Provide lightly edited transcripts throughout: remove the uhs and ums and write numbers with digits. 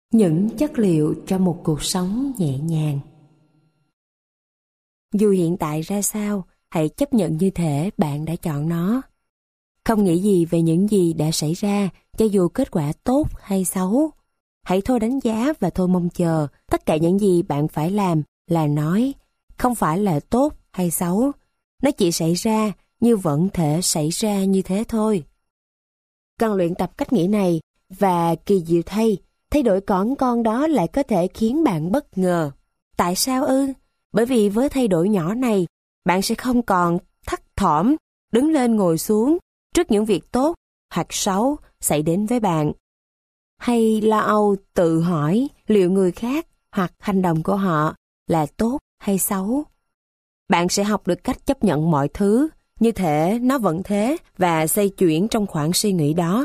Những chất liệu cho một cuộc sống nhẹ nhàng. Dù hiện tại ra sao, hãy chấp nhận như thể bạn đã chọn nó. Không nghĩ gì về những gì đã xảy ra, cho dù kết quả tốt hay xấu. Hãy thôi đánh giá và thôi mong chờ. Tất cả những gì bạn phải làm là nói, không phải là tốt hay xấu. Nó chỉ xảy ra như vẫn thể xảy ra như thế thôi. Cần luyện tập cách nghĩ này, và kỳ diệu thay đổi con đó lại có thể khiến bạn bất ngờ. Tại sao ư? Bởi vì với thay đổi nhỏ này, bạn sẽ không còn thấp thỏm, đứng lên ngồi xuống trước những việc tốt hoặc xấu xảy đến với bạn. Hay lo âu tự hỏi liệu người khác hoặc hành động của họ là tốt hay xấu. Bạn sẽ học được cách chấp nhận mọi thứ, như thể nó vẫn thế và xoay chuyển trong khoảng suy nghĩ đó.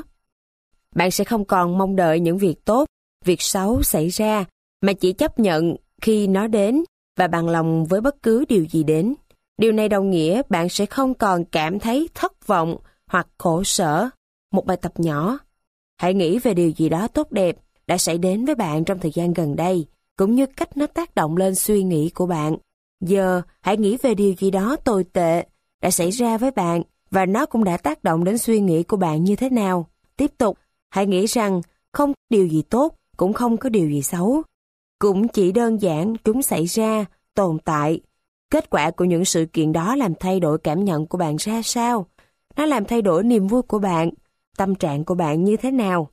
Bạn sẽ không còn mong đợi những việc tốt, việc xấu xảy ra, mà chỉ chấp nhận khi nó đến và bằng lòng với bất cứ điều gì đến. Điều này đồng nghĩa bạn sẽ không còn cảm thấy thất vọng hoặc khổ sở. Một bài tập nhỏ. Hãy nghĩ về điều gì đó tốt đẹp đã xảy đến với bạn trong thời gian gần đây, cũng như cách nó tác động lên suy nghĩ của bạn. Giờ, hãy nghĩ về điều gì đó tồi tệ đã xảy ra với bạn và nó cũng đã tác động đến suy nghĩ của bạn như thế nào. Tiếp tục, hãy nghĩ rằng không có điều gì tốt, cũng không có điều gì xấu. Cũng chỉ đơn giản chúng xảy ra, tồn tại. Kết quả của những sự kiện đó làm thay đổi cảm nhận của bạn ra sao? Nó làm thay đổi niềm vui của bạn, tâm trạng của bạn như thế nào?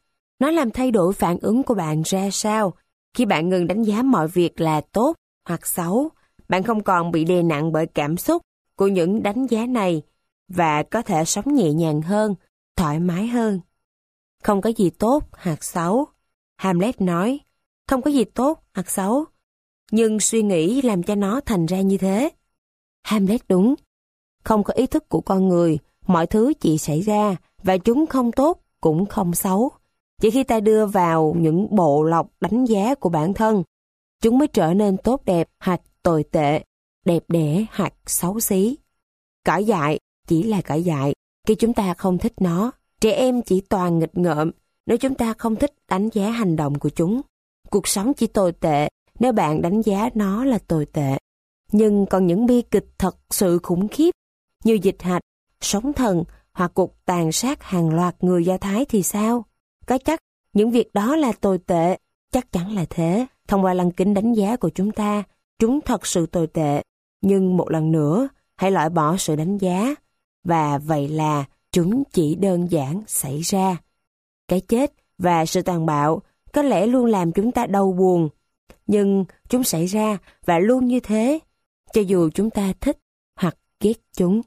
Nó làm thay đổi phản ứng của bạn ra sao? Khi bạn ngừng đánh giá mọi việc là tốt hoặc xấu, bạn không còn bị đè nặng bởi cảm xúc của những đánh giá này và có thể sống nhẹ nhàng hơn, thoải mái hơn. Không có gì tốt hoặc xấu. Hamlet nói, không có gì tốt hoặc xấu, nhưng suy nghĩ làm cho nó thành ra như thế. Hamlet đúng. Không có ý thức của con người, mọi thứ chỉ xảy ra và chúng không tốt cũng không xấu. Chỉ khi ta đưa vào những bộ lọc đánh giá của bản thân, chúng mới trở nên tốt đẹp hoặc tồi tệ, đẹp đẽ hoặc xấu xí. Cỏ dại chỉ là cỏ dại khi chúng ta không thích nó. Trẻ em chỉ toàn nghịch ngợm nếu chúng ta không thích đánh giá hành động của chúng. Cuộc sống chỉ tồi tệ nếu bạn đánh giá nó là tồi tệ. Nhưng còn những bi kịch thật sự khủng khiếp như dịch hạch, sóng thần hoặc cuộc tàn sát hàng loạt người Do Thái thì sao? Có chắc những việc đó là tồi tệ? Chắc chắn là thế. Thông qua lăng kính đánh giá của chúng ta, chúng thật sự tồi tệ. Nhưng một lần nữa, hãy loại bỏ sự đánh giá. Và vậy là chúng chỉ đơn giản xảy ra. Cái chết và sự tàn bạo có lẽ luôn làm chúng ta đau buồn. Nhưng chúng xảy ra và luôn như thế, cho dù chúng ta thích hoặc ghét chúng.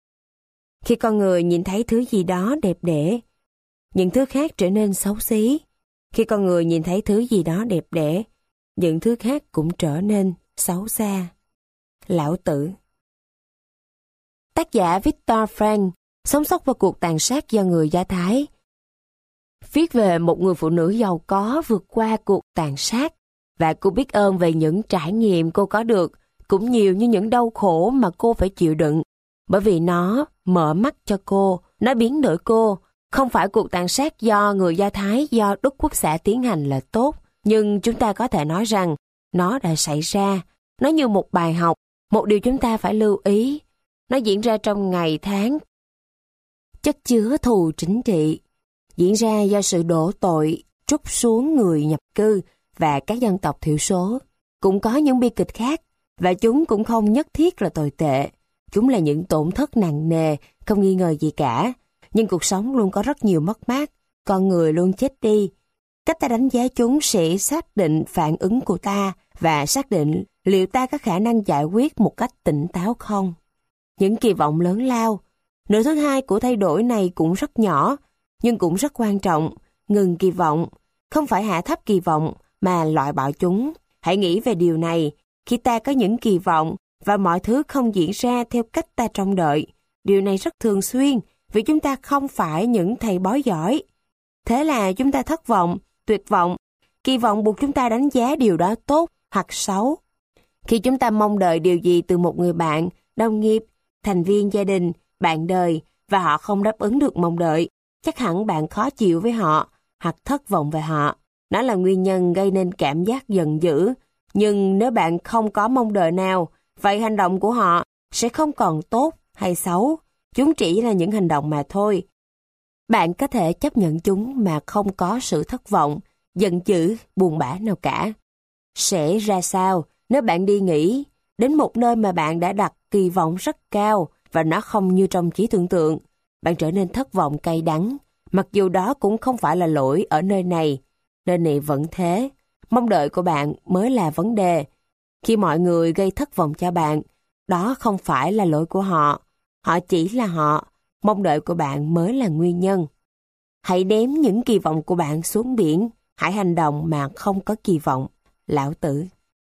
Khi con người nhìn thấy thứ gì đó đẹp đẽ, những thứ khác trở nên xấu xí. Khi con người nhìn thấy thứ gì đó đẹp đẽ, những thứ khác cũng trở nên xấu xa. Lão Tử. Tác giả Viktor Frankl sống sót qua cuộc tàn sát do người Do Thái. Viết về một người phụ nữ giàu có vượt qua cuộc tàn sát, và cô biết ơn về những trải nghiệm cô có được, cũng nhiều như những đau khổ mà cô phải chịu đựng, bởi vì nó mở mắt cho cô, nó biến đổi cô. Không phải cuộc tàn sát do người Do Thái do Đức Quốc xã tiến hành là tốt, nhưng chúng ta có thể nói rằng nó đã xảy ra. Nó như một bài học, một điều chúng ta phải lưu ý. Nó diễn ra trong ngày tháng chất chứa thù chính trị, diễn ra do sự đổ tội trút xuống người nhập cư và các dân tộc thiểu số. Cũng có những bi kịch khác, và chúng cũng không nhất thiết là tồi tệ. Chúng là những tổn thất nặng nề, không nghi ngờ gì cả. Nhưng cuộc sống luôn có rất nhiều mất mát, con người luôn chết đi. Cách ta đánh giá chúng sẽ xác định phản ứng của ta và xác định liệu ta có khả năng giải quyết một cách tỉnh táo không. Những kỳ vọng lớn lao. Nửa thứ hai của thay đổi này cũng rất nhỏ, nhưng cũng rất quan trọng. Ngừng kỳ vọng, không phải hạ thấp kỳ vọng mà loại bỏ chúng. Hãy nghĩ về điều này, khi ta có những kỳ vọng và mọi thứ không diễn ra theo cách ta trông đợi. Điều này rất thường xuyên vì chúng ta không phải những thầy bói giỏi. Thế là chúng ta thất vọng, tuyệt vọng. Kỳ vọng buộc chúng ta đánh giá điều đó tốt hoặc xấu. Khi chúng ta mong đợi điều gì từ một người bạn, đồng nghiệp, thành viên gia đình, bạn đời và họ không đáp ứng được mong đợi, chắc hẳn bạn khó chịu với họ hoặc thất vọng về họ. Nó là nguyên nhân gây nên cảm giác giận dữ. Nhưng nếu bạn không có mong đợi nào, vậy hành động của họ sẽ không còn tốt hay xấu. Chúng chỉ là những hành động mà thôi. Bạn có thể chấp nhận chúng mà không có sự thất vọng, giận dữ, buồn bã nào cả. Sẽ ra sao nếu bạn đi nghỉ đến một nơi mà bạn đã đặt kỳ vọng rất cao và nó không như trong trí tưởng tượng? Bạn trở nên thất vọng cay đắng, mặc dù đó cũng không phải là lỗi ở nơi này. Nơi này vẫn thế. Mong đợi của bạn mới là vấn đề. Khi mọi người gây thất vọng cho bạn, đó không phải là lỗi của họ. Họ chỉ là họ. Mong đợi của bạn mới là nguyên nhân. Hãy ném những kỳ vọng của bạn xuống biển. Hãy hành động mà không có kỳ vọng. Lão Tử.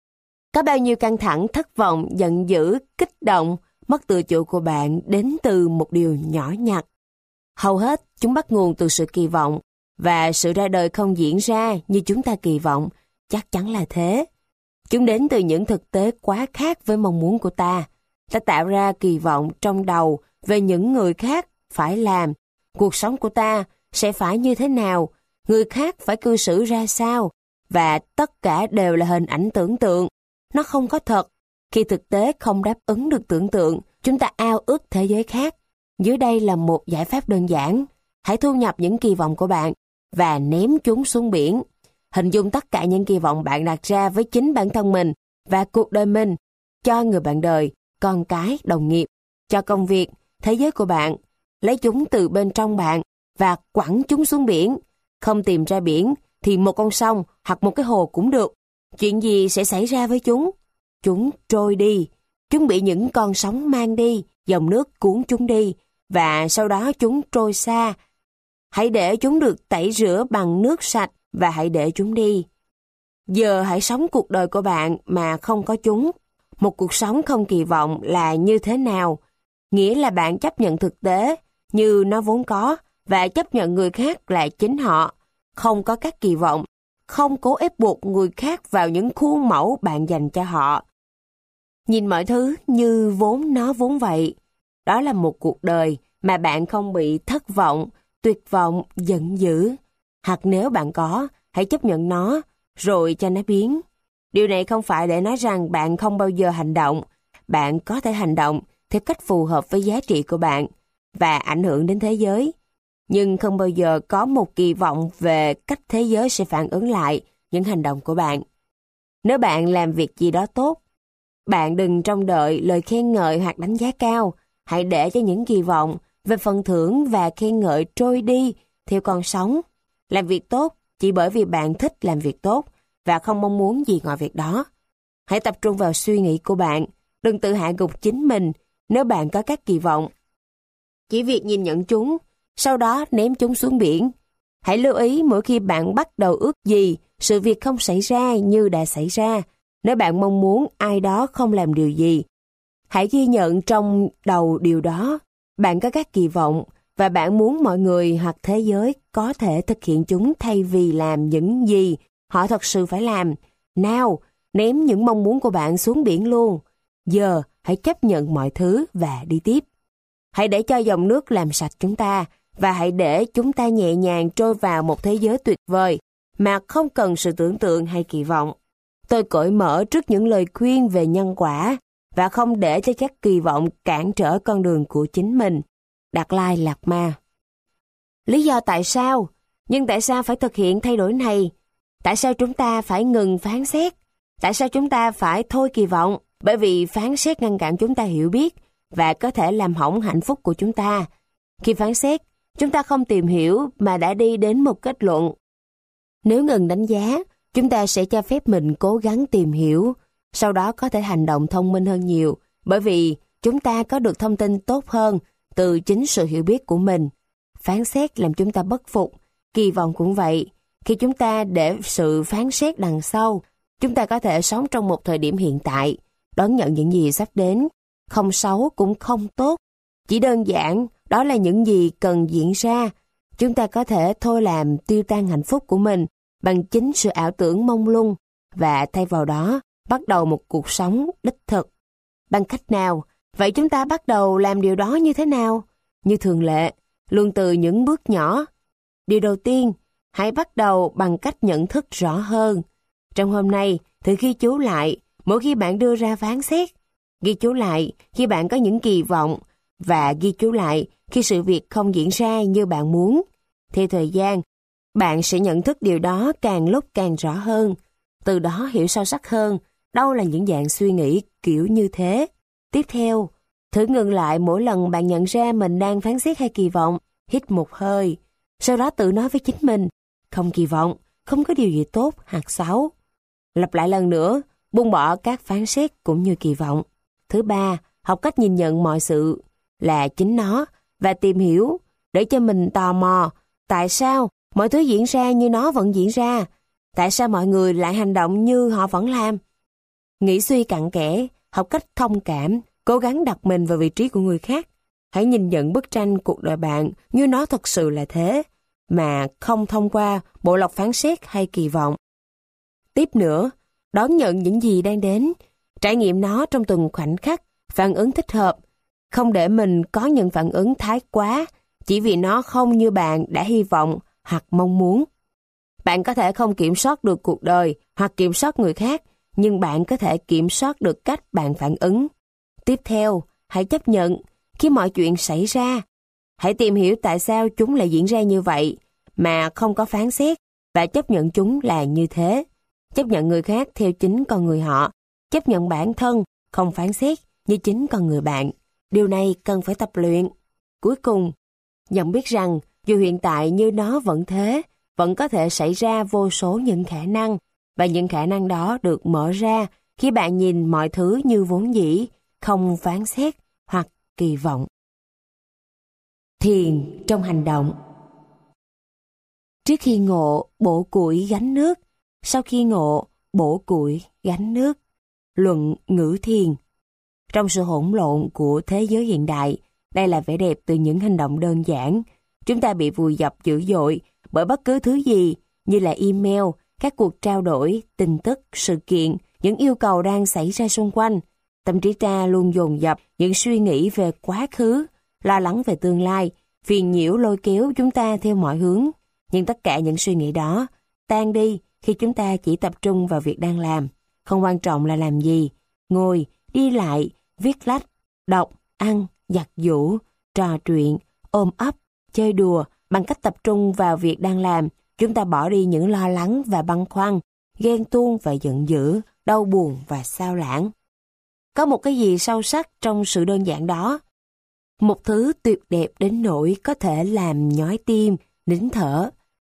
Có bao nhiêu căng thẳng, thất vọng, giận dữ, kích động, mất tự chủ của bạn đến từ một điều nhỏ nhặt. Hầu hết chúng bắt nguồn từ sự kỳ vọng, và sự ra đời không diễn ra như chúng ta kỳ vọng, chắc chắn là thế. Chúng đến từ những thực tế quá khác với mong muốn của ta. Ta tạo ra kỳ vọng trong đầu về những người khác phải làm. Cuộc sống của ta sẽ phải như thế nào, người khác phải cư xử ra sao, và tất cả đều là hình ảnh tưởng tượng. Nó không có thật. Khi thực tế không đáp ứng được tưởng tượng, chúng ta ao ước thế giới khác. Dưới đây là một giải pháp đơn giản. Hãy thu nhập những kỳ vọng của bạn và ném chúng xuống biển. Hình dung tất cả những kỳ vọng bạn đặt ra với chính bản thân mình và cuộc đời mình, cho người bạn đời, con cái, đồng nghiệp, cho công việc, thế giới của bạn. Lấy chúng từ bên trong bạn và quẳng chúng xuống biển. Không tìm ra biển thì một con sông hoặc một cái hồ cũng được. Chuyện gì sẽ xảy ra với chúng? Chúng trôi đi. Chúng bị những con sóng mang đi, dòng nước cuốn chúng đi, và sau đó chúng trôi xa. Hãy để chúng được tẩy rửa bằng nước sạch và hãy để chúng đi. Giờ hãy sống cuộc đời của bạn mà không có chúng. Một cuộc sống không kỳ vọng là như thế nào? Nghĩa là bạn chấp nhận thực tế như nó vốn có và chấp nhận người khác là chính họ. Không có các kỳ vọng, không cố ép buộc người khác vào những khuôn mẫu bạn dành cho họ. Nhìn mọi thứ như nó vốn vậy. Đó là một cuộc đời mà bạn không bị thất vọng, tuyệt vọng, giận dữ. Hoặc nếu bạn có, hãy chấp nhận nó, rồi cho nó biến. Điều này không phải để nói rằng bạn không bao giờ hành động. Bạn có thể hành động theo cách phù hợp với giá trị của bạn và ảnh hưởng đến thế giới. Nhưng không bao giờ có một kỳ vọng về cách thế giới sẽ phản ứng lại những hành động của bạn. Nếu bạn làm việc gì đó tốt, bạn đừng trông đợi lời khen ngợi hoặc đánh giá cao. Hãy để cho những kỳ vọng về phần thưởng và khen ngợi trôi đi theo con sóng. Làm việc tốt chỉ bởi vì bạn thích làm việc tốt và không mong muốn gì ngoài việc đó. Hãy tập trung vào suy nghĩ của bạn. Đừng tự hạ gục chính mình nếu bạn có các kỳ vọng. Chỉ việc nhìn nhận chúng, sau đó ném chúng xuống biển. Hãy lưu ý mỗi khi bạn bắt đầu ước gì, sự việc không xảy ra như đã xảy ra. Nếu bạn mong muốn ai đó không làm điều gì, hãy ghi nhận trong đầu điều đó. Bạn có các kỳ vọng và bạn muốn mọi người hoặc thế giới có thể thực hiện chúng thay vì làm những gì họ thật sự phải làm. Nào, ném những mong muốn của bạn xuống biển luôn. Giờ, hãy chấp nhận mọi thứ và đi tiếp. Hãy để cho dòng nước làm sạch chúng ta và hãy để chúng ta nhẹ nhàng trôi vào một thế giới tuyệt vời mà không cần sự tưởng tượng hay kỳ vọng. Tôi cởi mở trước những lời khuyên về nhân quả và không để cho các kỳ vọng cản trở con đường của chính mình. Đạt Lai Lạt Ma. Lý do tại sao? Nhưng tại sao phải thực hiện thay đổi này? Tại sao chúng ta phải ngừng phán xét? Tại sao chúng ta phải thôi kỳ vọng? Bởi vì phán xét ngăn cản chúng ta hiểu biết và có thể làm hỏng hạnh phúc của chúng ta. Khi phán xét, chúng ta không tìm hiểu mà đã đi đến một kết luận. Nếu ngừng đánh giá, chúng ta sẽ cho phép mình cố gắng tìm hiểu, sau đó có thể hành động thông minh hơn nhiều, bởi vì chúng ta có được thông tin tốt hơn từ chính sự hiểu biết của mình. Phán xét làm chúng ta bất phục, kỳ vọng cũng vậy. Khi chúng ta để sự phán xét đằng sau, chúng ta có thể sống trong một thời điểm hiện tại, đón nhận những gì sắp đến, không xấu cũng không tốt. Chỉ đơn giản, đó là những gì cần diễn ra. Chúng ta có thể thôi làm tiêu tan hạnh phúc của mình bằng chính sự ảo tưởng mông lung và thay vào đó bắt đầu một cuộc sống đích thực. Bằng cách nào? Vậy chúng ta bắt đầu làm điều đó như thế nào? Như thường lệ, luôn từ những bước nhỏ. Điều đầu tiên, Hãy bắt đầu bằng cách nhận thức rõ hơn. Trong hôm nay, thử ghi chú lại mỗi khi bạn đưa ra phán xét. Ghi chú lại khi bạn có những kỳ vọng và ghi chú lại khi sự việc không diễn ra như bạn muốn. Theo thời gian, bạn sẽ nhận thức điều đó càng lúc càng rõ hơn. Từ đó hiểu sâu sắc hơn đâu là những dạng suy nghĩ kiểu như thế. Tiếp theo, thử ngừng lại mỗi lần bạn nhận ra mình đang phán xét hay kỳ vọng. Hít một hơi, sau đó tự nói với chính mình, không kỳ vọng, không có điều gì tốt hoặc xấu. Lặp lại lần nữa, buông bỏ các phán xét cũng như kỳ vọng. Thứ ba, học cách nhìn nhận mọi sự là chính nó và tìm hiểu để cho mình tò mò tại sao mọi thứ diễn ra như nó vẫn diễn ra, tại sao mọi người lại hành động như họ vẫn làm. Nghĩ suy cặn kẽ, học cách thông cảm, cố gắng đặt mình vào vị trí của người khác. Hãy nhìn nhận bức tranh cuộc đời bạn như nó thật sự là thế, mà không thông qua bộ lọc phán xét hay kỳ vọng. Tiếp nữa, đón nhận những gì đang đến, trải nghiệm nó trong từng khoảnh khắc, phản ứng thích hợp. Không để mình có những phản ứng thái quá, chỉ vì nó không như bạn đã hy vọng hoặc mong muốn. Bạn có thể không kiểm soát được cuộc đời hoặc kiểm soát người khác, nhưng bạn có thể kiểm soát được cách bạn phản ứng. Tiếp theo, hãy chấp nhận khi mọi chuyện xảy ra. Hãy tìm hiểu tại sao chúng lại diễn ra như vậy, mà không có phán xét, và chấp nhận chúng là như thế. Chấp nhận người khác theo chính con người họ. Chấp nhận bản thân, không phán xét như chính con người bạn. Điều này cần phải tập luyện. Cuối cùng, nhận biết rằng dù hiện tại như nó vẫn thế, vẫn có thể xảy ra vô số những khả năng, và những khả năng đó được mở ra khi bạn nhìn mọi thứ như vốn dĩ, không phán xét hoặc kỳ vọng. Thiền trong hành động. Trước khi ngộ, bổ củi gánh nước. Sau khi ngộ, bổ củi gánh nước. Luận ngữ thiền. Trong sự hỗn lộn của thế giới hiện đại, đây là vẻ đẹp từ những hành động đơn giản. Chúng ta bị vùi dập dữ dội bởi bất cứ thứ gì như là email, các cuộc trao đổi, tin tức, sự kiện, những yêu cầu đang xảy ra xung quanh. Tâm trí ta luôn dồn dập những suy nghĩ về quá khứ, lo lắng về tương lai, phiền nhiễu lôi kéo chúng ta theo mọi hướng. Nhưng tất cả những suy nghĩ đó tan đi khi chúng ta chỉ tập trung vào việc đang làm. Không quan trọng là làm gì, ngồi, đi lại, viết lách, đọc, ăn, giặt giũ, trò chuyện, ôm ấp, chơi đùa. Bằng cách tập trung vào việc đang làm, chúng ta bỏ đi những lo lắng và băn khoăn, ghen tuông và giận dữ, đau buồn và xao lãng. Có một cái gì sâu sắc trong sự đơn giản đó. Một thứ tuyệt đẹp đến nỗi có thể làm nhói tim, nín thở.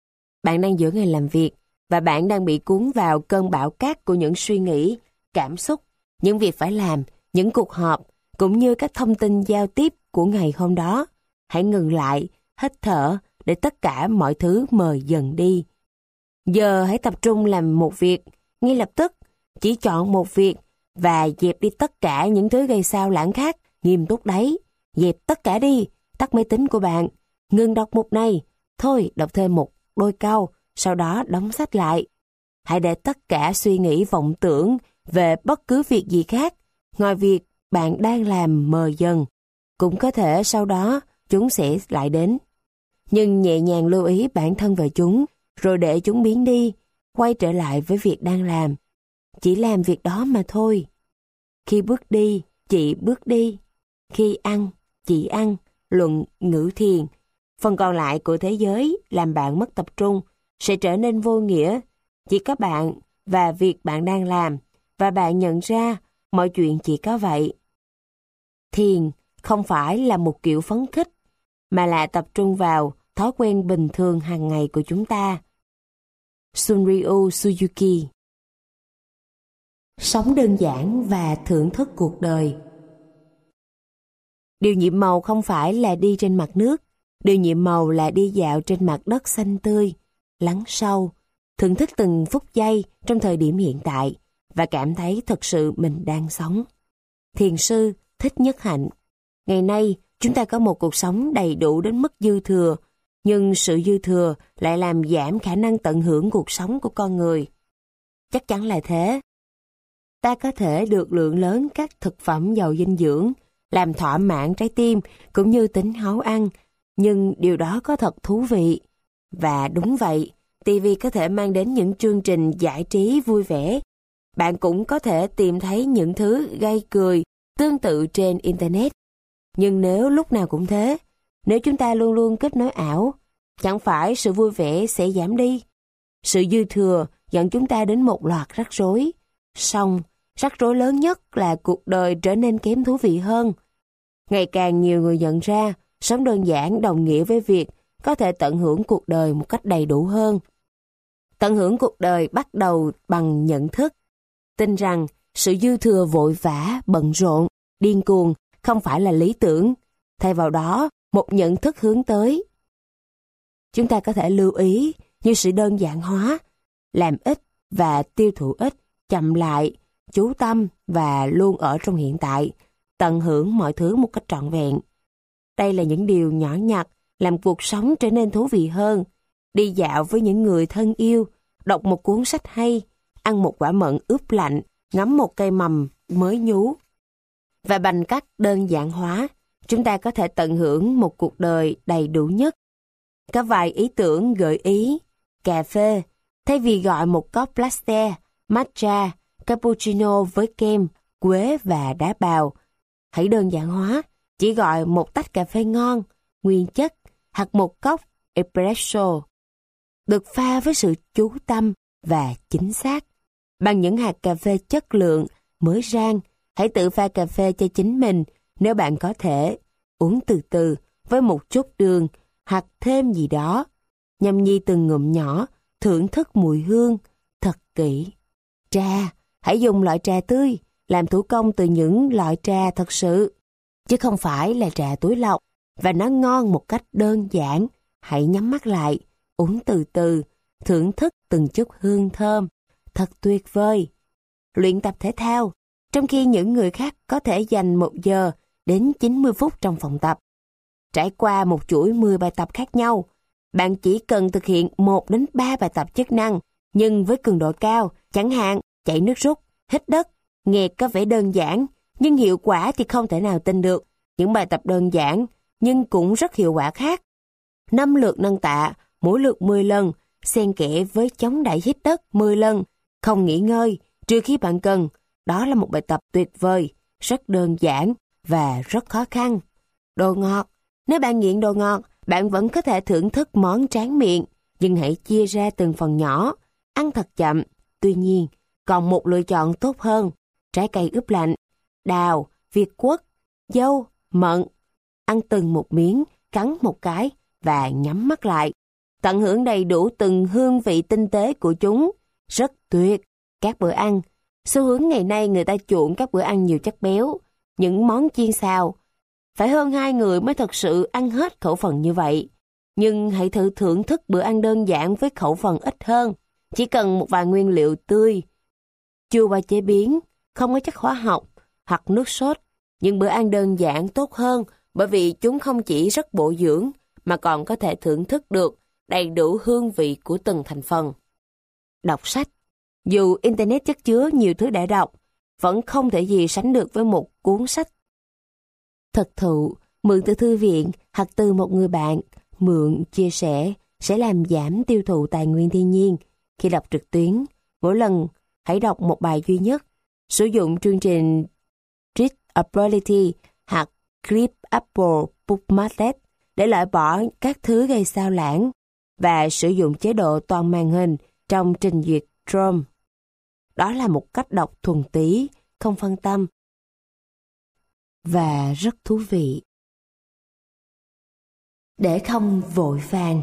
Bạn đang giữa ngày làm việc và bạn đang bị cuốn vào cơn bão cát của những suy nghĩ, cảm xúc, những việc phải làm, những cuộc họp, cũng như các thông tin giao tiếp của ngày hôm đó. Hãy ngừng lại, hít thở để tất cả mọi thứ mờ dần đi. Giờ hãy tập trung làm một việc, ngay lập tức, chỉ chọn một việc và dẹp đi tất cả những thứ gây xao lãng khác, nghiêm túc đấy. Dẹp tất cả đi, tắt máy tính của bạn, ngừng đọc mục này, thôi đọc thêm một đôi câu, sau đó đóng sách lại. Hãy để tất cả suy nghĩ vọng tưởng về bất cứ việc gì khác, ngoài việc bạn đang làm mờ dần. Cũng có thể sau đó chúng sẽ lại đến. Nhưng nhẹ nhàng lưu ý bản thân về chúng, rồi để chúng biến đi, quay trở lại với việc đang làm. Chỉ làm việc đó mà thôi. Khi bước đi, chỉ bước đi. Khi ăn, chỉ ăn. Luận ngữ thiền. Phần còn lại của thế giới làm bạn mất tập trung, sẽ trở nên vô nghĩa. Chỉ có bạn và việc bạn đang làm, và bạn nhận ra mọi chuyện chỉ có vậy. Thiền không phải là một kiểu phấn khích, mà là tập trung vào thói quen bình thường hàng ngày của chúng ta. Shunryu Suzuki. Sống đơn giản và thưởng thức cuộc đời. Điều nhiệm màu không phải là đi trên mặt nước, điều nhiệm màu là đi dạo trên mặt đất xanh tươi, lắng sâu, thưởng thức từng phút giây trong thời điểm hiện tại và cảm thấy thật sự mình đang sống. Thiền sư Thích Nhất Hạnh. Ngày nay, chúng ta có một cuộc sống đầy đủ đến mức dư thừa, nhưng sự dư thừa lại làm giảm khả năng tận hưởng cuộc sống của con người. Chắc chắn là thế. Ta có thể được lượng lớn các thực phẩm giàu dinh dưỡng, làm thỏa mãn trái tim cũng như tính háu ăn, nhưng điều đó có thật thú vị. Và đúng vậy, TV có thể mang đến những chương trình giải trí vui vẻ. Bạn cũng có thể tìm thấy những thứ gây cười tương tự trên Internet. Nhưng nếu lúc nào cũng thế, nếu chúng ta luôn luôn kết nối ảo, chẳng phải sự vui vẻ sẽ giảm đi. Sự dư thừa dẫn chúng ta đến một loạt rắc rối. Song, rắc rối lớn nhất là cuộc đời trở nên kém thú vị hơn. Ngày càng nhiều người nhận ra, sống đơn giản đồng nghĩa với việc có thể tận hưởng cuộc đời một cách đầy đủ hơn. Tận hưởng cuộc đời bắt đầu bằng nhận thức. Tin rằng sự dư thừa vội vã, bận rộn, điên cuồng không phải là lý tưởng. Thay vào đó, một nhận thức hướng tới. Chúng ta có thể lưu ý như sự đơn giản hóa, làm ít và tiêu thụ ít, chậm lại, chú tâm và luôn ở trong hiện tại, tận hưởng mọi thứ một cách trọn vẹn. Đây là những điều nhỏ nhặt làm cuộc sống trở nên thú vị hơn. Đi dạo với những người thân yêu, đọc một cuốn sách hay, ăn một quả mận ướp lạnh, ngắm một cây mầm mới nhú. Và bằng cách đơn giản hóa, chúng ta có thể tận hưởng một cuộc đời đầy đủ nhất. Có vài ý tưởng gợi ý. Cà phê, thay vì gọi một cốc latte, matcha, cappuccino với kem, quế và đá bào, hãy đơn giản hóa, chỉ gọi một tách cà phê ngon, nguyên chất, hoặc một cốc espresso, được pha với sự chú tâm và chính xác. Bằng những hạt cà phê chất lượng, mới rang, hãy tự pha cà phê cho chính mình nếu bạn có thể. Uống từ từ với một chút đường hoặc thêm gì đó. Nhâm nhi từng ngụm nhỏ, thưởng thức mùi hương thật kỹ. Trà, hãy dùng loại trà tươi, làm thủ công từ những loại trà thật sự, chứ không phải là trà túi lọc, và nó ngon một cách đơn giản. Hãy nhắm mắt lại, uống từ từ, thưởng thức từng chút hương thơm, thật tuyệt vời. Luyện tập thể thao, trong khi những người khác có thể dành 1 giờ đến 90 phút trong phòng tập. Trải qua một chuỗi 10 bài tập khác nhau, bạn chỉ cần thực hiện 1 đến 3 bài tập chức năng, nhưng với cường độ cao, chẳng hạn chạy nước rút, hít đất. Nghe có vẻ đơn giản, nhưng hiệu quả thì không thể nào tin được. Những bài tập đơn giản, nhưng cũng rất hiệu quả khác. 5 lượt nâng tạ, mỗi lượt 10 lần, xen kẽ với chống đẩy hít đất 10 lần, không nghỉ ngơi, trừ khi bạn cần. Đó là một bài tập tuyệt vời, rất đơn giản và rất khó khăn. Đồ ngọt, nếu bạn nghiện đồ ngọt, bạn vẫn có thể thưởng thức món tráng miệng, nhưng hãy chia ra từng phần nhỏ, ăn thật chậm. Tuy nhiên, còn một lựa chọn tốt hơn: trái cây ướp lạnh, đào, việt quất, dâu, mận. Ăn từng một miếng, cắn một cái và nhắm mắt lại. Tận hưởng đầy đủ từng hương vị tinh tế của chúng. Rất tuyệt. Các bữa ăn. Xu hướng ngày nay người ta chuộng các bữa ăn nhiều chất béo, những món chiên xào. Phải hơn 2 người mới thật sự ăn hết khẩu phần như vậy. Nhưng hãy thử thưởng thức bữa ăn đơn giản với khẩu phần ít hơn. Chỉ cần một vài nguyên liệu tươi, chưa qua chế biến, không có chất hóa học hoặc nước sốt. Nhưng bữa ăn đơn giản tốt hơn bởi vì chúng không chỉ rất bổ dưỡng mà còn có thể thưởng thức được đầy đủ hương vị của từng thành phần. Đọc sách. Dù Internet chất chứa nhiều thứ để đọc, vẫn không thể gì sánh được với một cuốn sách thực thụ, mượn từ thư viện hoặc từ một người bạn. Mượn, chia sẻ sẽ làm giảm tiêu thụ tài nguyên thiên nhiên. Khi đọc trực tuyến, mỗi lần hãy đọc một bài duy nhất. Sử dụng chương trình Readability hoặc Clip Apple Bookmark để loại bỏ các thứ gây sao lãng, và sử dụng chế độ toàn màn hình trong trình duyệt Chrome. Đó là một cách đọc thuần túy, không phân tâm và rất thú vị. Để không vội vàng.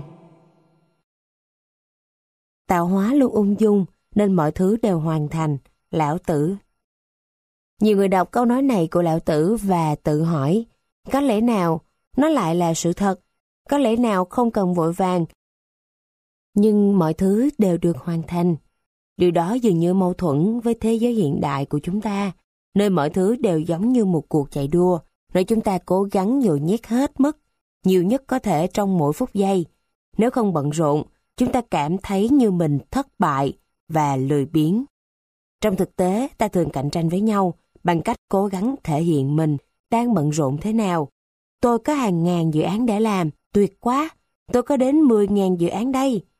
Tạo hóa luôn ung dung nên mọi thứ đều hoàn thành. Lão Tử. Nhiều người đọc câu nói này của Lão Tử và tự hỏi, có lẽ nào nó lại là sự thật? Có lẽ nào không cần vội vàng, nhưng mọi thứ đều được hoàn thành? Điều đó dường như mâu thuẫn với thế giới hiện đại của chúng ta, nơi mọi thứ đều giống như một cuộc chạy đua, nơi chúng ta cố gắng nhồi nhét hết mức, nhiều nhất có thể trong mỗi phút giây. Nếu không bận rộn, chúng ta cảm thấy như mình thất bại và lười biếng. Trong thực tế, ta thường cạnh tranh với nhau bằng cách cố gắng thể hiện mình đang bận rộn thế nào. Tôi có hàng ngàn dự án để làm, tuyệt quá. Tôi có đến 10.000 dự án đây.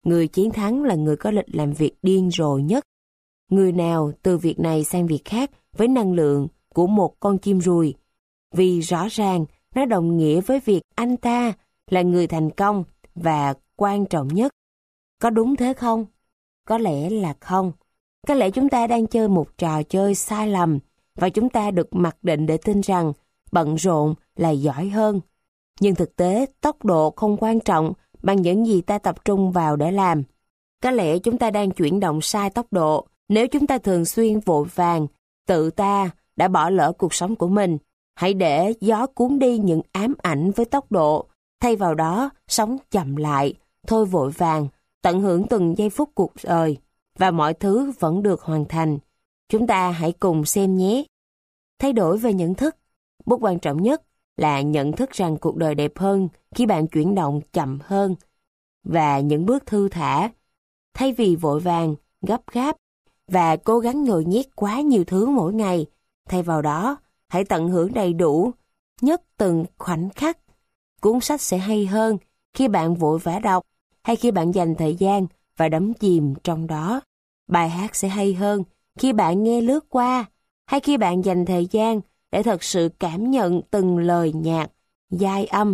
Người chiến thắng là người có lịch làm việc điên rồ nhất. Người nào từ việc này sang việc khác với năng lượng của một con chim ruồi. Vì rõ ràng nó đồng nghĩa với việc anh ta là người thành công và quan trọng nhất. Có đúng thế không? Có lẽ là không. Có lẽ chúng ta đang chơi một trò chơi sai lầm và chúng ta được mặc định để tin rằng bận rộn là giỏi hơn. Nhưng thực tế, tốc độ không quan trọng bằng những gì ta tập trung vào để làm. Có lẽ chúng ta đang chuyển động sai tốc độ nếu chúng ta thường xuyên vội vàng, tự ta đã bỏ lỡ cuộc sống của mình. Hãy để gió cuốn đi những ám ảnh với tốc độ, thay vào đó sống chậm lại, thôi vội vàng, tận hưởng từng giây phút cuộc đời và mọi thứ vẫn được hoàn thành. Chúng ta hãy cùng xem nhé. Thay đổi về nhận thức. Bước quan trọng nhất là nhận thức rằng cuộc đời đẹp hơn khi bạn chuyển động chậm hơn. Và những bước thư thả, thay vì vội vàng, gấp gáp và cố gắng nhồi nhét quá nhiều thứ mỗi ngày. Thay vào đó, hãy tận hưởng đầy đủ nhất từng khoảnh khắc. Cuốn sách sẽ hay hơn khi bạn vội vã đọc hay khi bạn dành thời gian và đắm chìm trong đó. Bài hát sẽ hay hơn khi bạn nghe lướt qua hay khi bạn dành thời gian để thật sự cảm nhận từng lời nhạc, giai âm.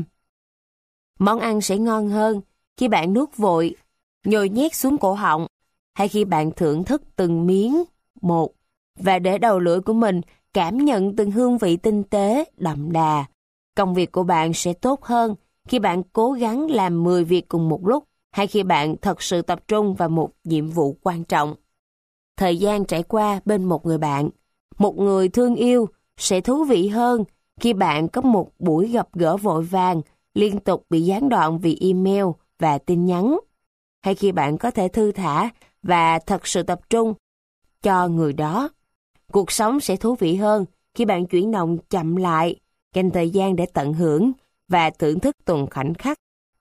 Món ăn sẽ ngon hơn khi bạn nuốt vội, nhồi nhét xuống cổ họng hay khi bạn thưởng thức từng miếng một và để đầu lưỡi của mình cảm nhận từng hương vị tinh tế, đậm đà. Công việc của bạn sẽ tốt hơn khi bạn cố gắng làm 10 việc cùng một lúc hay khi bạn thật sự tập trung vào một nhiệm vụ quan trọng. Thời gian trải qua bên một người bạn, một người thương yêu sẽ thú vị hơn khi bạn có một buổi gặp gỡ vội vàng, liên tục bị gián đoạn vì email và tin nhắn. Hay khi bạn có thể thư thả và thật sự tập trung cho người đó. Cuộc sống sẽ thú vị hơn khi bạn chuyển động chậm lại, dành thời gian để tận hưởng và thưởng thức từng khoảnh khắc.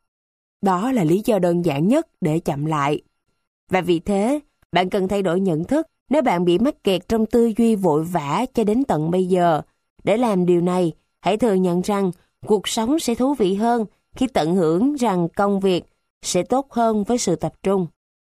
Đó là lý do đơn giản nhất để chậm lại. Và vì thế, bạn cần thay đổi nhận thức nếu bạn bị mắc kẹt trong tư duy vội vã cho đến tận bây giờ. Để làm điều này, hãy thừa nhận rằng cuộc sống sẽ thú vị hơn khi tận hưởng rằng công việc sẽ tốt hơn với sự tập trung.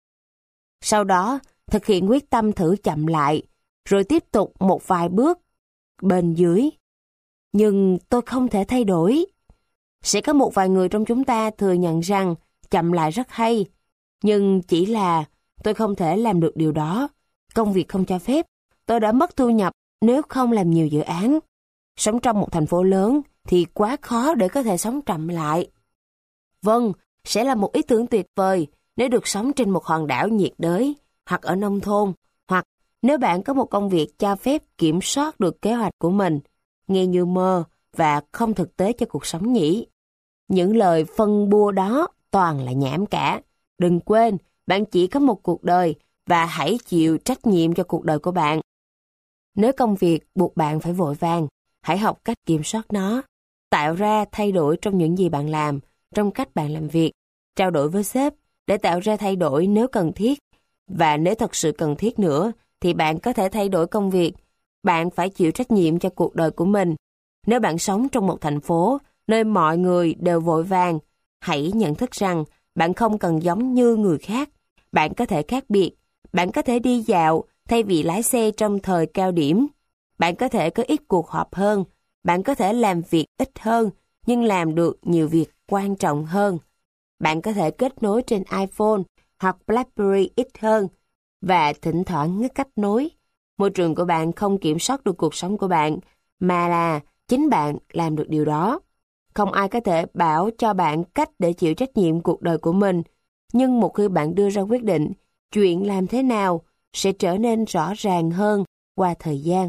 Sau đó, thực hiện quyết tâm thử chậm lại, rồi tiếp tục một vài bước bên dưới. Nhưng tôi không thể thay đổi. Sẽ có một vài người trong chúng ta thừa nhận rằng chậm lại rất hay, nhưng chỉ là tôi không thể làm được điều đó. Công việc không cho phép, tôi đã mất thu nhập nếu không làm nhiều dự án. Sống trong một thành phố lớn thì quá khó để có thể sống chậm lại. Vâng, sẽ là một ý tưởng tuyệt vời nếu được sống trên một hòn đảo nhiệt đới, hoặc ở nông thôn, hoặc nếu bạn có một công việc cho phép kiểm soát được kế hoạch của mình. Nghe như mơ và không thực tế cho cuộc sống nhỉ. Những lời phân bua đó toàn là nhảm cả. Đừng quên, bạn chỉ có một cuộc đời và hãy chịu trách nhiệm cho cuộc đời của bạn. Nếu công việc buộc bạn phải vội vàng, hãy học cách kiểm soát nó. Tạo ra thay đổi trong những gì bạn làm, trong cách bạn làm việc. Trao đổi với sếp để tạo ra thay đổi nếu cần thiết. Và nếu thật sự cần thiết nữa, thì bạn có thể thay đổi công việc. Bạn phải chịu trách nhiệm cho cuộc đời của mình. Nếu bạn sống trong một thành phố nơi mọi người đều vội vàng, hãy nhận thức rằng bạn không cần giống như người khác. Bạn có thể khác biệt. Bạn có thể đi dạo thay vì lái xe trong thời cao điểm. Bạn có thể có ít cuộc họp hơn. Bạn có thể làm việc ít hơn, nhưng làm được nhiều việc quan trọng hơn. Bạn có thể kết nối trên iPhone hoặc BlackBerry ít hơn và thỉnh thoảng ngắt kết nối. Môi trường của bạn không kiểm soát được cuộc sống của bạn, mà là chính bạn làm được điều đó. Không ai có thể bảo cho bạn cách để chịu trách nhiệm cuộc đời của mình, nhưng một khi bạn đưa ra quyết định, chuyện làm thế nào sẽ trở nên rõ ràng hơn qua thời gian.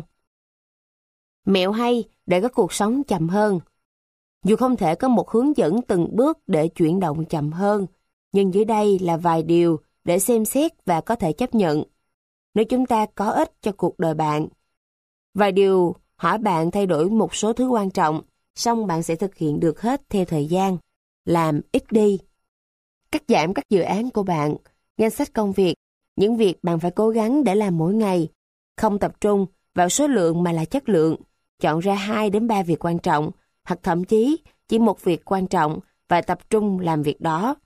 Mẹo hay để có cuộc sống chậm hơn. Dù không thể có một hướng dẫn từng bước để chuyển động chậm hơn, nhưng dưới đây là vài điều để xem xét và có thể chấp nhận. Nếu chúng ta có ích cho cuộc đời bạn, vài điều hỏi bạn thay đổi một số thứ quan trọng, xong bạn sẽ thực hiện được hết theo thời gian. Làm ít đi. Cắt giảm các dự án của bạn, danh sách công việc, những việc bạn phải cố gắng để làm mỗi ngày. Không tập trung vào số lượng mà là chất lượng. Chọn ra 2 đến 3 việc quan trọng, hoặc thậm chí chỉ một việc quan trọng và tập trung làm việc đó.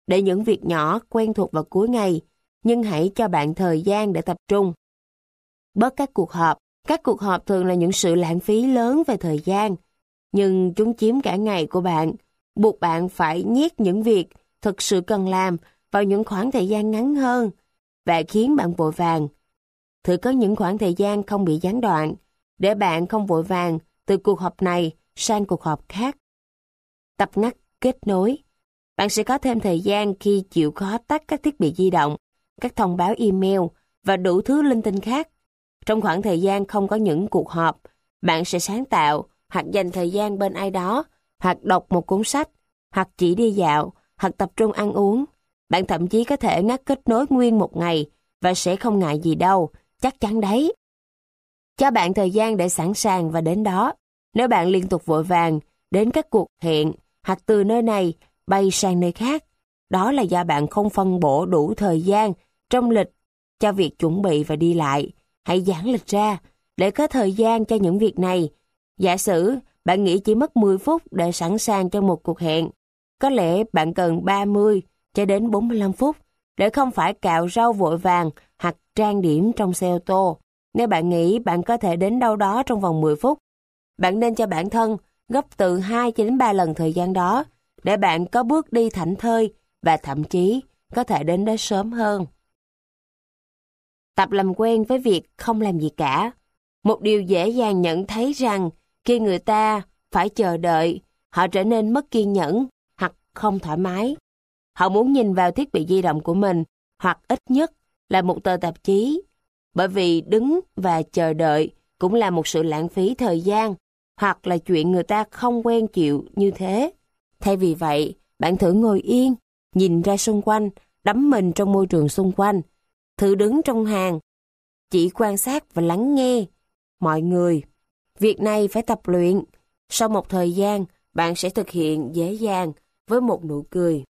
để những việc nhỏ quen thuộc vào cuối ngày, nhưng hãy cho bạn thời gian để tập trung. Bớt các cuộc họp. Các cuộc họp thường là những sự lãng phí lớn về thời gian, nhưng chúng chiếm cả ngày của bạn, buộc bạn phải nhét những việc thực sự cần làm vào những khoảng thời gian ngắn hơn và khiến bạn vội vàng. Thử có những khoảng thời gian không bị gián đoạn, để bạn không vội vàng từ cuộc họp này sang cuộc họp khác. Tập ngắt kết nối. Bạn sẽ có thêm thời gian khi chịu khó tắt các thiết bị di động, các thông báo email và đủ thứ linh tinh khác. Trong khoảng thời gian không có những cuộc họp, bạn sẽ sáng tạo hoặc dành thời gian bên ai đó, hoặc đọc một cuốn sách, hoặc chỉ đi dạo, hoặc tập trung ăn uống. Bạn thậm chí có thể ngắt kết nối nguyên một ngày và sẽ không ngại gì đâu, chắc chắn đấy. Cho bạn thời gian để sẵn sàng và đến đó. Nếu bạn liên tục vội vàng đến các cuộc hẹn hoặc từ nơi này bay sang nơi khác, đó là do bạn không phân bổ đủ thời gian trong lịch cho việc chuẩn bị và đi lại. Hãy giãn lịch ra để có thời gian cho những việc này. Giả sử bạn nghĩ chỉ mất 10 phút để sẵn sàng cho một cuộc hẹn, có lẽ bạn cần 30 cho đến 45 phút để không phải cạo râu vội vàng hoặc trang điểm trong xe ô tô. Nếu bạn nghĩ bạn có thể đến đâu đó trong vòng 10 phút, bạn nên cho bản thân gấp từ 2 cho đến 3 lần thời gian đó để bạn có bước đi thảnh thơi và thậm chí có thể đến đó sớm hơn. Tập làm quen với việc không làm gì cả. Một điều dễ dàng nhận thấy rằng khi người ta phải chờ đợi, họ trở nên mất kiên nhẫn hoặc không thoải mái. Họ muốn nhìn vào thiết bị di động của mình hoặc ít nhất là một tờ tạp chí, bởi vì đứng và chờ đợi cũng là một sự lãng phí thời gian hoặc là chuyện người ta không quen chịu như thế. Thay vì vậy, bạn thử ngồi yên, nhìn ra xung quanh, đắm mình trong môi trường xung quanh. Thử đứng trong hàng, chỉ quan sát và lắng nghe mọi người. Việc này phải tập luyện. Sau một thời gian, bạn sẽ thực hiện dễ dàng với một nụ cười.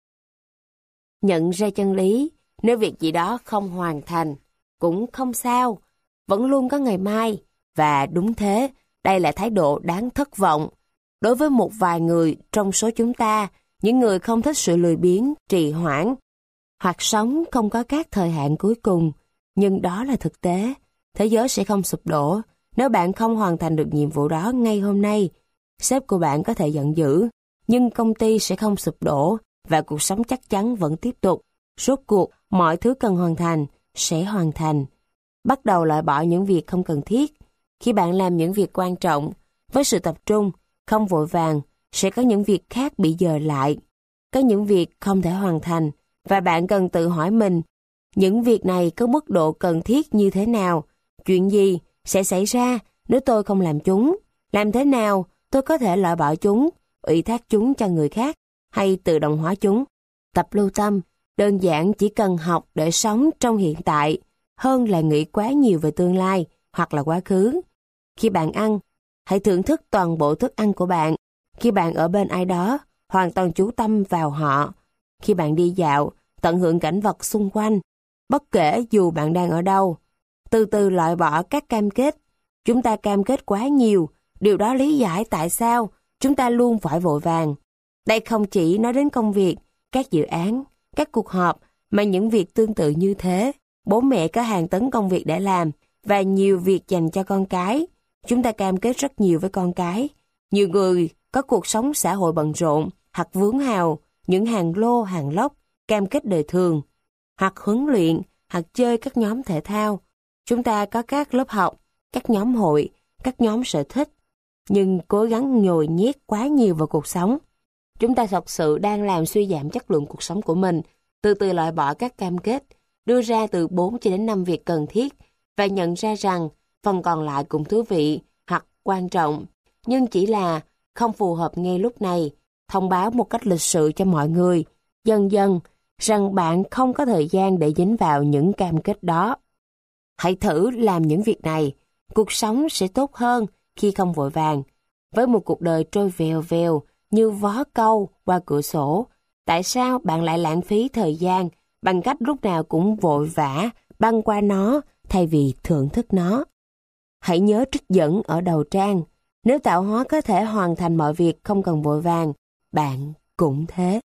Nhận ra chân lý, nếu việc gì đó không hoàn thành, cũng không sao, vẫn luôn có ngày mai. Và đúng thế, đây là thái độ đáng thất vọng. Đối với một vài người trong số chúng ta, những người không thích sự lười biếng, trì hoãn, hoặc sống không có các thời hạn cuối cùng. Nhưng đó là thực tế. Thế giới sẽ không sụp đổ nếu bạn không hoàn thành được nhiệm vụ đó ngay hôm nay. Sếp của bạn có thể giận dữ, nhưng công ty sẽ không sụp đổ và cuộc sống chắc chắn vẫn tiếp tục. Rốt cuộc, mọi thứ cần hoàn thành sẽ hoàn thành. Bắt đầu loại bỏ những việc không cần thiết. Khi bạn làm những việc quan trọng, với sự tập trung, không vội vàng, sẽ có những việc khác bị dời lại. Có những việc không thể hoàn thành, và bạn cần tự hỏi mình, những việc này có mức độ cần thiết như thế nào? Chuyện gì sẽ xảy ra nếu tôi không làm chúng? Làm thế nào tôi có thể loại bỏ chúng, ủy thác chúng cho người khác, hay tự động hóa chúng? Tập lưu tâm, đơn giản chỉ cần học để sống trong hiện tại, hơn là nghĩ quá nhiều về tương lai hoặc là quá khứ. Khi bạn ăn, hãy thưởng thức toàn bộ thức ăn của bạn. Khi bạn ở bên ai đó, hoàn toàn chú tâm vào họ. Khi bạn đi dạo, tận hưởng cảnh vật xung quanh, bất kể dù bạn đang ở đâu. Từ từ loại bỏ các cam kết. Chúng ta cam kết quá nhiều, điều đó lý giải tại sao chúng ta luôn phải vội vàng. Đây không chỉ nói đến công việc, các dự án, các cuộc họp, mà những việc tương tự như thế. Bố mẹ có hàng tấn công việc để làm, và nhiều việc dành cho con cái. Chúng ta cam kết rất nhiều với con cái. Nhiều người có cuộc sống xã hội bận rộn, hoặc vướng hào, những hàng lô, hàng lốc, cam kết đời thường, hoặc huấn luyện, hoặc chơi các nhóm thể thao. Chúng ta có các lớp học, các nhóm hội, các nhóm sở thích, nhưng cố gắng nhồi nhét quá nhiều vào cuộc sống. Chúng ta thật sự đang làm suy giảm chất lượng cuộc sống của mình. Từ từ loại bỏ các cam kết, đưa ra từ 4 cho đến 5 việc cần thiết, và nhận ra rằng phần còn lại cũng thú vị hoặc quan trọng, nhưng chỉ là không phù hợp ngay lúc này. Thông báo một cách lịch sự cho mọi người, dần dần, rằng bạn không có thời gian để dính vào những cam kết đó. Hãy thử làm những việc này. Cuộc sống sẽ tốt hơn khi không vội vàng. Với một cuộc đời trôi vèo vèo như vó câu qua cửa sổ, tại sao bạn lại lãng phí thời gian bằng cách lúc nào cũng vội vã băng qua nó thay vì thưởng thức nó? Hãy nhớ trích dẫn ở đầu trang. Nếu tạo hóa có thể hoàn thành mọi việc không cần vội vàng, bạn cũng thế.